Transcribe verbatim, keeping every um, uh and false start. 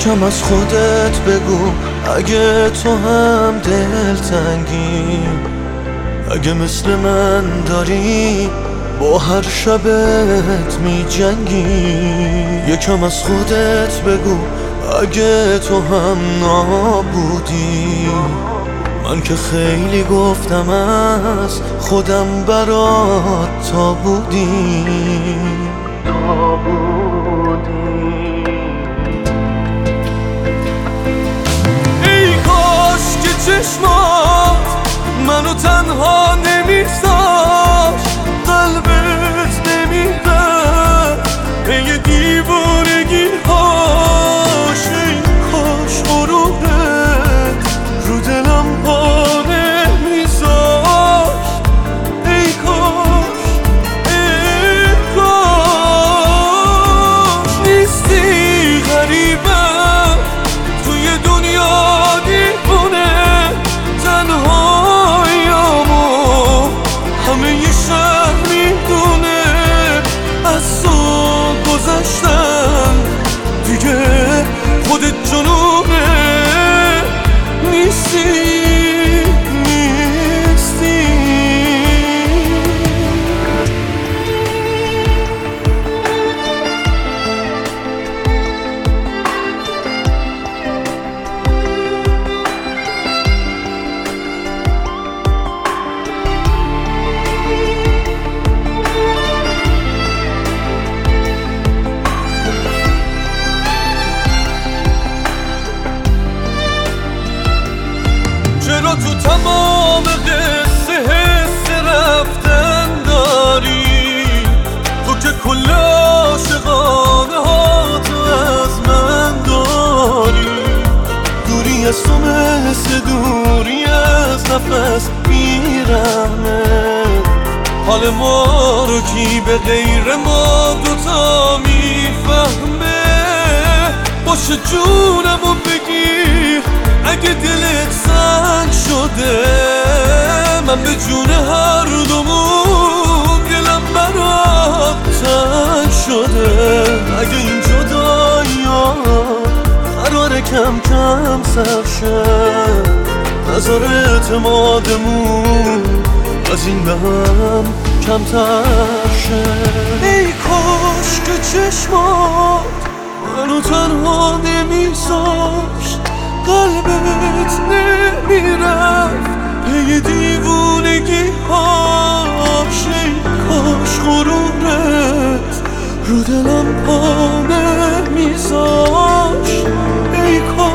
یکم از خودت بگو اگه تو هم دلتنگی، اگه مثل من داری با هر شبت می جنگی. یکم از خودت بگو اگه تو هم نابودی، من که خیلی گفتم از خودم برات تا بودی تا بودی. ای کاش که چشمات منو تنها نمیذاشت، قلبت نمیرفت پی دیوونگی هاش. ای کاش غروبت رو دلم پا نمیذاشت. ای کاش ای کاش نیستی غریبم توی دنیا دیوونه، تنهاییامو همه ی شهر میدونه. از تو گذشتن دیگه خودت جنونه، نیستی نیستی. چرا تو تمام قصه حس رفتن داری؟ تو که کل عاشقانه ها تو از من داری. دوری از تو مثل دوری از نفس میرمه، حال ما رو کی به غیر ما دوتا میفهمه. باشه جونمو بگیر اگه دلت سنگ شده، من به جون هر دومون دلم برات تنگ شده. اگه این جدایی ها قراره کم کم سر شه، نظر اعتمادمون از این به هم کمتر شه. ای کاش که چشمات منو تنها نمیذاشت، قلبت نمیرفت پی دیوونگی هاش. ای کاش غرورت رو دلم پا نمیذاشت. ای کاش